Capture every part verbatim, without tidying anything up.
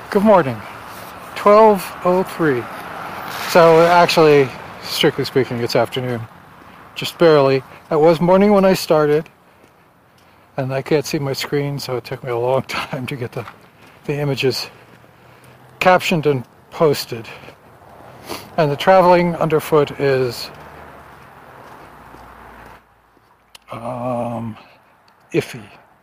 Good morning. twelve oh three. So actually, strictly speaking, it's afternoon. Just barely. It was morning when I started, and I can't see my screen, so it took me a long time to get the, the images captioned and posted. And the traveling underfoot is um, iffy.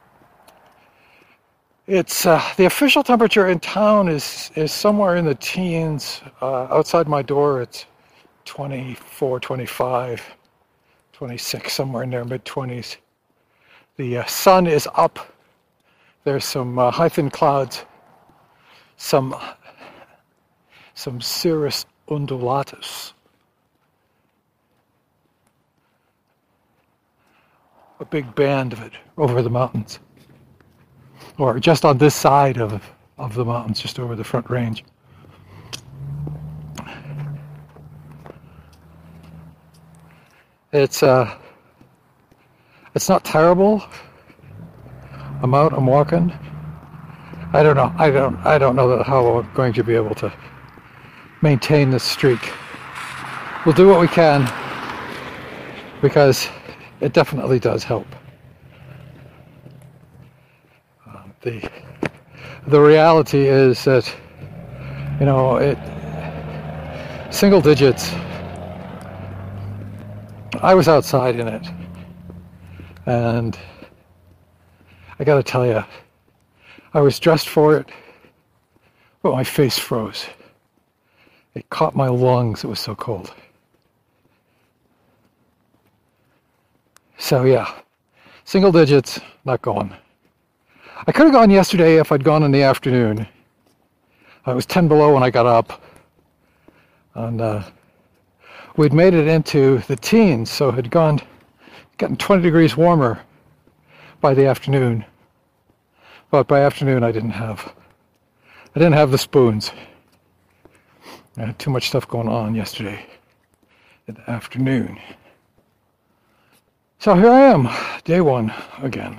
It's uh, the official temperature in town is is somewhere in the teens. Uh, outside my door, it's twenty-four, twenty-five, twenty-six, somewhere in there, mid twenties. The uh, sun is up. There's some uh, high thin clouds, some some cirrus undulatus, a big band of it over the mountains, or just on this side of of the mountains, just over the Front Range. It's uh, it's not terrible. I'm out. I'm walking. I don't know. I don't. I don't know that how I'm going to be able to maintain this streak. We'll do what we can because it definitely does help. Uh, the the reality is that you know it single digits. I was outside in it, and I gotta tell you, I was dressed for it, but my face froze. It caught my lungs, it was so cold. So yeah, single digits, not going. I could have gone yesterday if I'd gone in the afternoon. It was ten below when I got up, and uh, we'd made it into the teens, so it had gone, gotten twenty degrees warmer by the afternoon. But by afternoon, I didn't have, I didn't have the spoons. I had too much stuff going on yesterday in the afternoon. So here I am, day one again.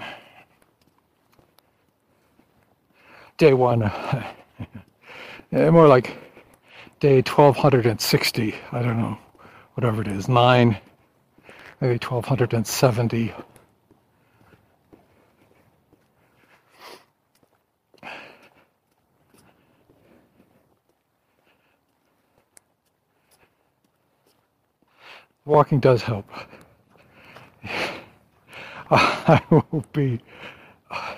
Day one, yeah, more like day twelve sixty, I don't know, whatever it is, nine, maybe twelve seventy. Walking does help. I will be uh,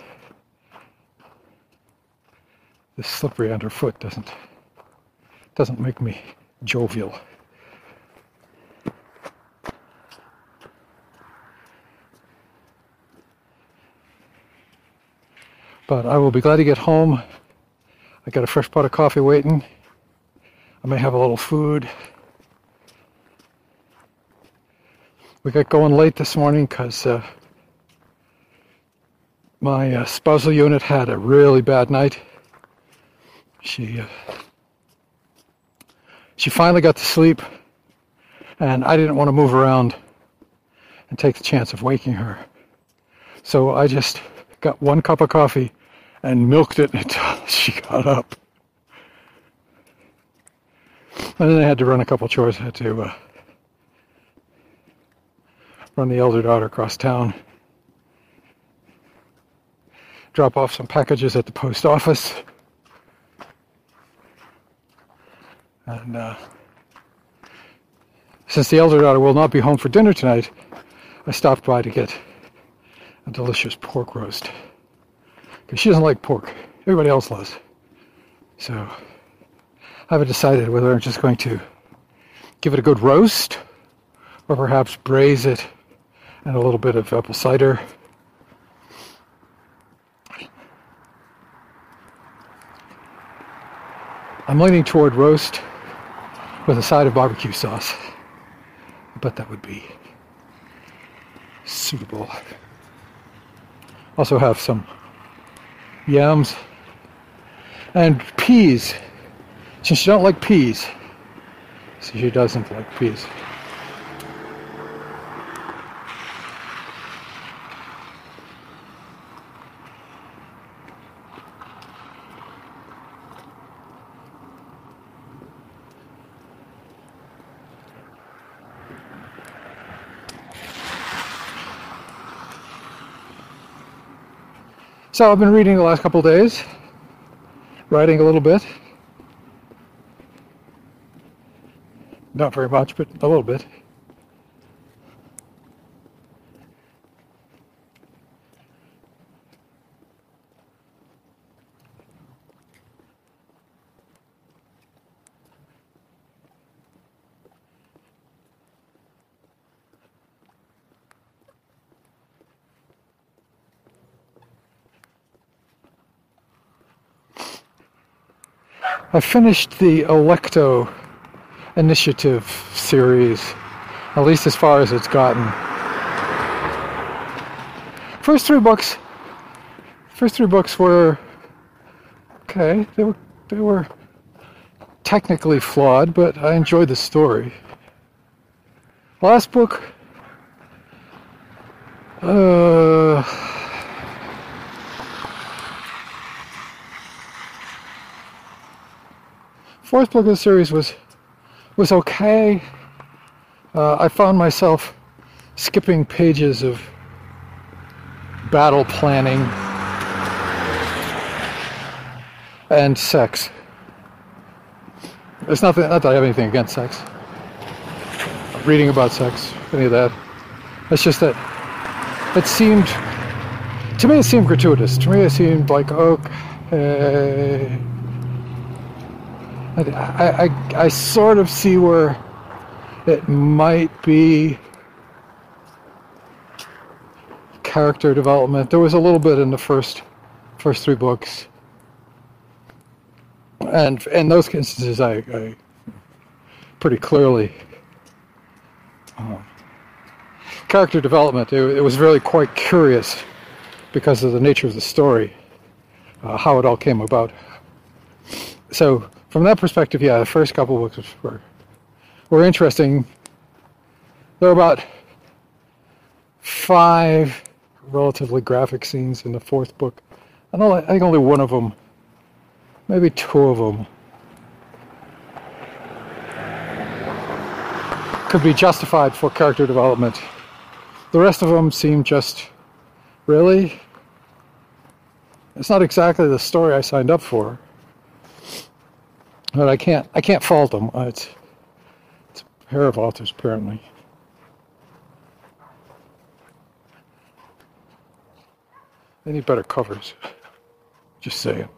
this slippery underfoot doesn't doesn't make me jovial. But I will be glad to get home. I got a fresh pot of coffee waiting. I may have a little food. We got going late this morning because uh, my uh, spousal unit had a really bad night. She uh, she finally got to sleep, and I didn't want to move around and take the chance of waking her. So I just got one cup of coffee and milked it until she got up. And then I had to run a couple chores. I had to uh, run the elder daughter across town, drop off some packages at the post office, and uh, since the elder daughter will not be home for dinner tonight, I stopped by to get a delicious pork roast, because she doesn't like pork. Everybody else does. So I haven't decided whether I'm just going to give it a good roast or perhaps braise it and a little bit of apple cider. I'm leaning toward roast with a side of barbecue sauce. I bet that would be suitable. Also have some yams and peas. Since she don't like peas, so she doesn't like peas. So I've been reading the last couple of days, writing a little bit. Not very much, but a little bit. I finished the Electo Initiative series, at least as far as it's gotten. First three books, first three books were okay. They were they were technically flawed, but I enjoyed the story. Last book, uh. Fourth book of the series was was okay. Uh, I found myself skipping pages of battle planning and sex. It's not that, not that I have anything against sex. Reading about sex, any of that. It's just that it seemed, to me it seemed gratuitous. To me it seemed like, okay. I, I, I sort of see where it might be character development. There was a little bit in the first first three books. And in those instances, I, I pretty clearly... Uh, character development, it, it was really quite curious because of the nature of the story, uh, how it all came about. So... from that perspective, yeah, the first couple books were were interesting. There were about five relatively graphic scenes in the fourth book. I know, I think only one of them, maybe two of them, could be justified for character development. The rest of them seem just, really? It's not exactly the story I signed up for. But I can't, I can't fault them. Uh, it's, it's a pair of authors, apparently. They need better covers. Just saying.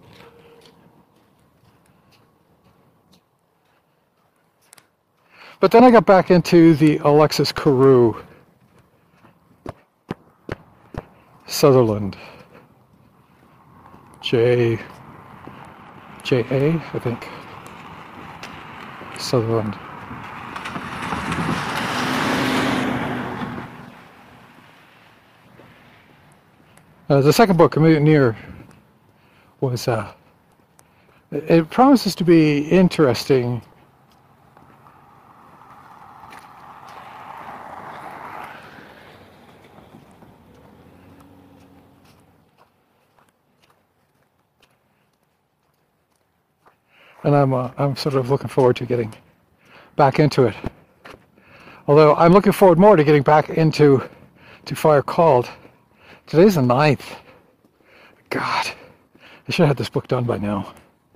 But then I got back into the Alexis Carew Sutherland. J. J A, I think. Sutherland. Uh, the second book, A Mutineer, was, uh, it, it promises to be interesting. And I'm uh, I'm sort of looking forward to getting back into it. Although I'm looking forward more to getting back into to Fire Called. Today's the ninth. God, I should have had this book done by now.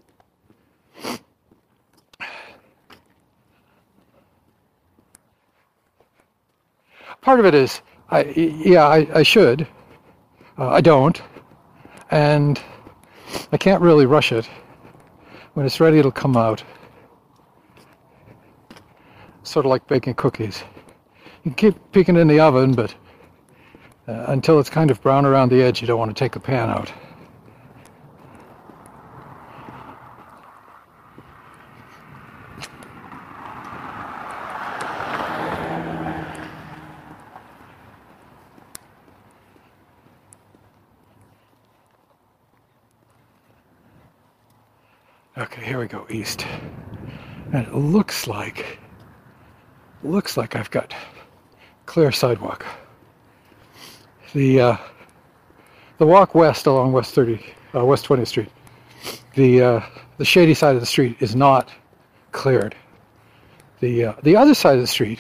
Part of it is, I yeah, I, I should. Uh, I don't. And I can't really rush it. When it's ready, it'll come out. Sort of like baking cookies. You can keep peeking in the oven, but uh, until it's kind of brown around the edge, you don't want to take the pan out. Okay, here we go, east. And it looks like, looks like I've got clear sidewalk. The uh, the walk west along West thirty, uh, West twentieth Street, the uh, the shady side of the street is not cleared. The uh, the other side of the street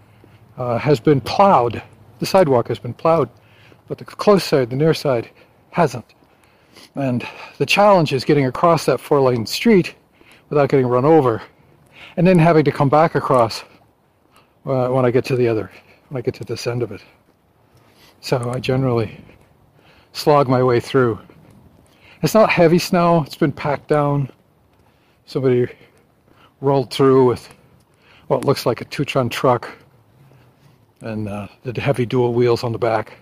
uh, has been plowed. The sidewalk has been plowed, but the close side, the near side, hasn't. And the challenge is getting across that four-lane street without getting run over, and then having to come back across uh, when I get to the other, when I get to this end of it. So I generally slog my way through. It's not heavy snow, it's been packed down. Somebody rolled through with what looks like a two-ton truck and uh, the heavy dual wheels on the back.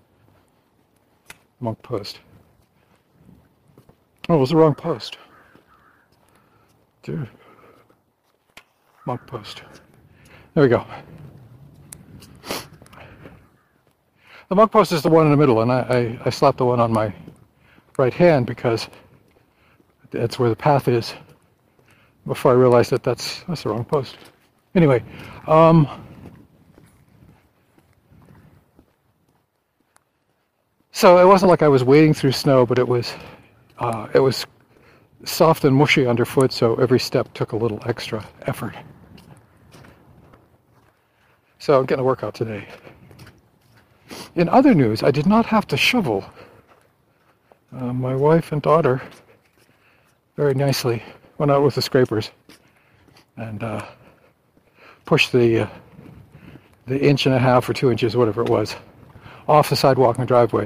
Monk Post. Oh, it was the wrong post. Dude. Monk Post. There we go. The Monk Post is the one in the middle, and I, I, I slapped the one on my right hand because that's where the path is, before I realized that that's, that's the wrong post. Anyway, um, so it wasn't like I was wading through snow, but it was uh, it was soft and mushy underfoot, so every step took a little extra effort. So I'm getting a workout today. In other news, I did not have to shovel. Uh, my wife and daughter very nicely went out with the scrapers and uh, pushed the uh, the inch and a half or two inches, whatever it was, off the sidewalk and driveway.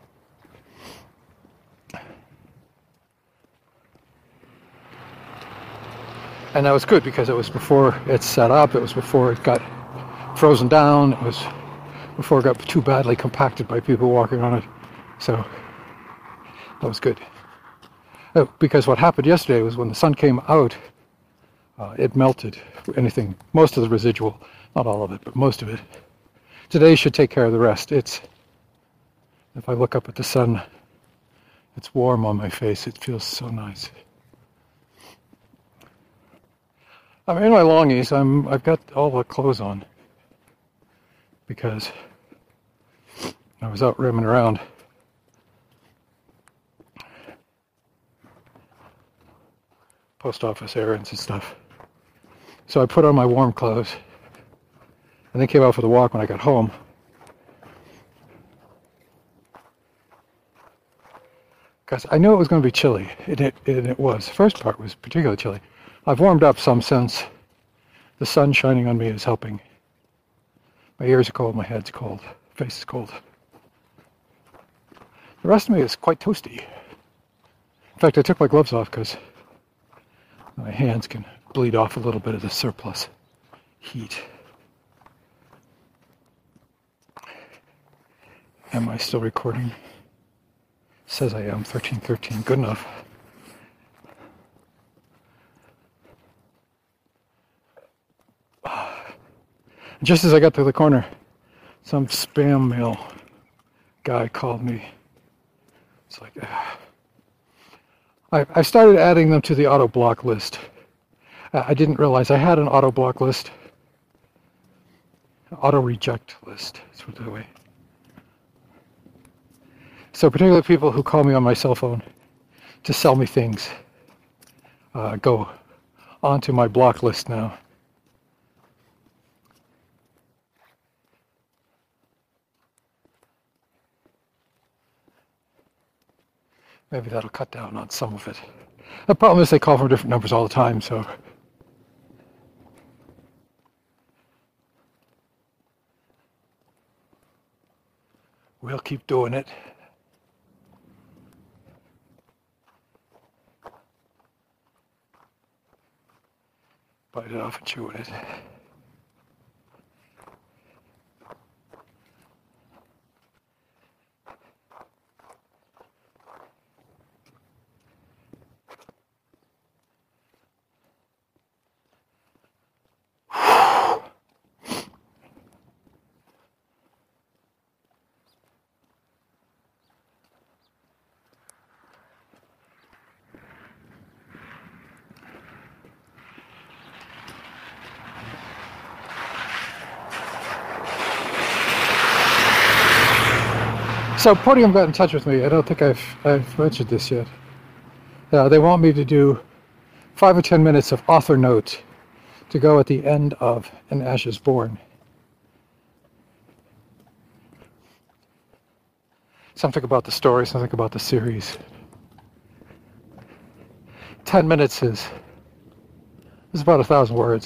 And that was good because it was before it set up, it was before it got frozen down, it was before it got too badly compacted by people walking on it. So that was good. Oh, because what happened yesterday was when the sun came out, uh, it melted anything, most of the residual, not all of it, but most of it. Today should take care of the rest. It's, if I look up at the sun, it's warm on my face. It feels so nice. I'm in my longies. I'm, I've got all the clothes on because I was out rimming around. Post office errands and stuff. So I put on my warm clothes and then came out for the walk when I got home. Because I knew it was going to be chilly, and it, and it was. The first part was particularly chilly. I've warmed up some since. The sun shining on me is helping. My ears are cold, my head's cold, face is cold. The rest of me is quite toasty. In fact, I took my gloves off because my hands can bleed off a little bit of the surplus heat. Am I still recording? Says I am. thirteen thirteen. Good enough. Just as I got to the corner, some spam mail guy called me. It's like, uh, I, I started adding them to the auto block list. Uh, I didn't realize I had an auto block list. Auto reject list. Let's put it that way. So particularly people who call me on my cell phone to sell me things uh, go onto my block list now. Maybe that'll cut down on some of it. The problem is they call from different numbers all the time, so we'll keep doing it. Bite it off and chew it. So Podium got in touch with me. I don't think I've, I've mentioned this yet. Uh, they want me to do five or ten minutes of author note to go at the end of An Ash Is Born. something about the story, something about the series. Ten minutes is, is about a thousand words.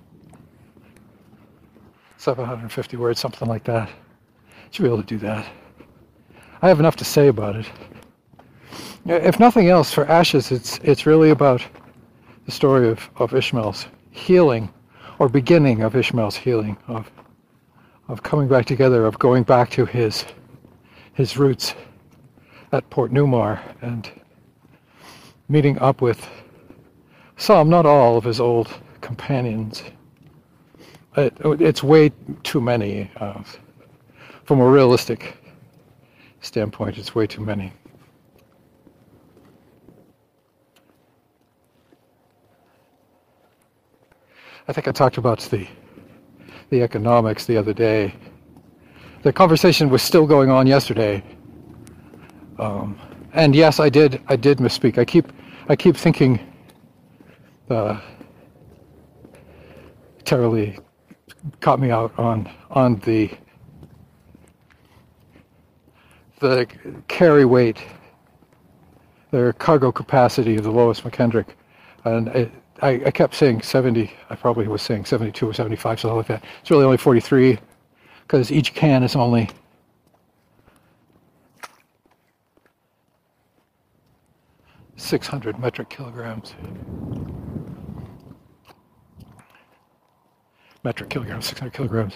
seven hundred fifty words, something like that. Should be able to do that. I have enough to say about it. If nothing else, for Ashes, it's it's really about the story of, of Ishmael's healing, or beginning of Ishmael's healing, of of coming back together, of going back to his his roots at Port Numar and meeting up with some, not all, of his old companions. It, it's way too many. Uh, from a realistic standpoint, it's way too many. I think I talked about the the economics the other day. The conversation was still going on yesterday, um, and yes, I did. I did misspeak. I keep I keep thinking. Uh, terribly caught me out on on the the carry weight, the cargo capacity of the Lois McKendrick, and it, I, I kept saying seventy. I probably was saying seventy-two or seventy-five, something like that. It's really only forty-three, because each can is only six hundred metric kilograms. Metric kilograms, six hundred kilograms.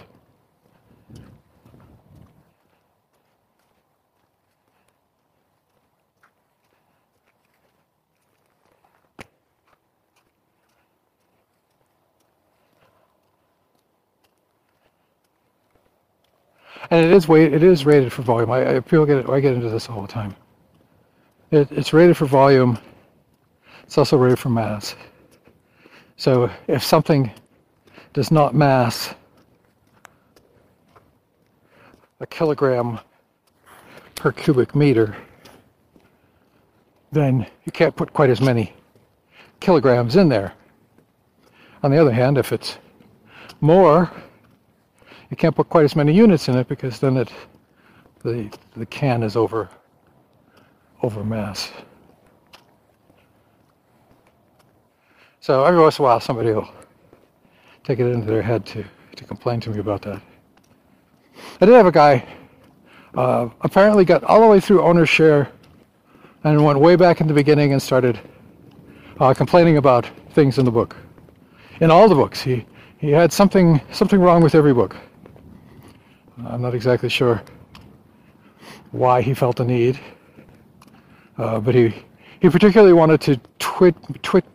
And it is weight. It is rated for volume. I, I people get I get into this all the time. It, it's rated for volume. It's also rated for mass. So if something does not mass a kilogram per cubic meter, then you can't put quite as many kilograms in there. On the other hand, if it's more, you can't put quite as many units in it, because then it the the can is over over mass. So every once in a while somebody will take it into their head to, to complain to me about that. I did have a guy, uh, apparently got all the way through owner's share and went way back in the beginning and started uh, complaining about things in the book. In all the books, he, he had something something wrong with every book. I'm not exactly sure why he felt the need, uh, but he he particularly wanted to twit twit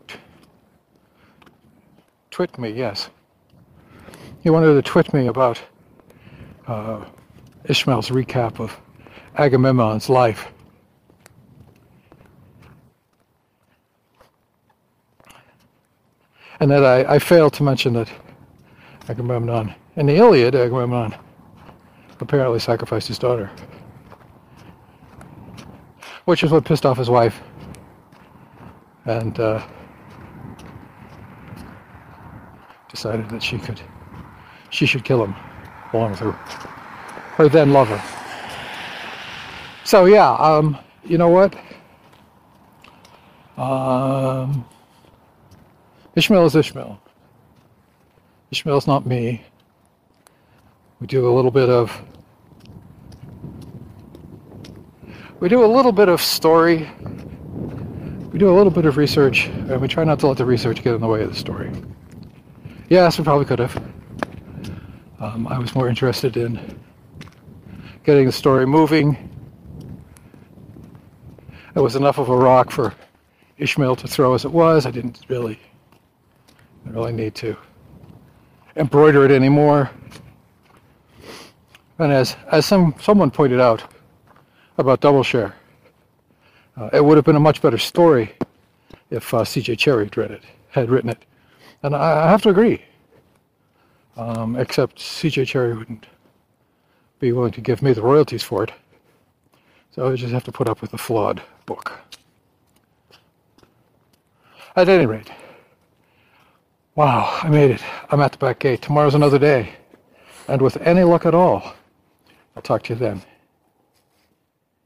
twit me. Yes. He wanted to twit me about uh, Ishmael's recap of Agamemnon's life. And that I, I failed to mention that Agamemnon, in the Iliad, Agamemnon apparently sacrificed his daughter, which is what pissed off his wife. And uh, decided that she could She should kill him, along with her, her then lover. So yeah, um, you know what? Um, Ishmael is Ishmael. Ishmael's not me. We do a little bit of, we do a little bit of story. We do a little bit of research, and we try not to let the research get in the way of the story. Yes, we probably could have. Um, I was more interested in getting the story moving. It was enough of a rock for Ishmael to throw as it was. I didn't really, didn't really need to embroider it anymore. And as as some someone pointed out about Double Share, uh, it would have been a much better story if uh, C J Cherryh had read it, had written it, and I, I have to agree. Um, except C J Cherryh wouldn't be willing to give me the royalties for it. So I would just have to put up with a flawed book. At any rate, wow, I made it. I'm at the back gate. Tomorrow's another day. And with any luck at all, I'll talk to you then.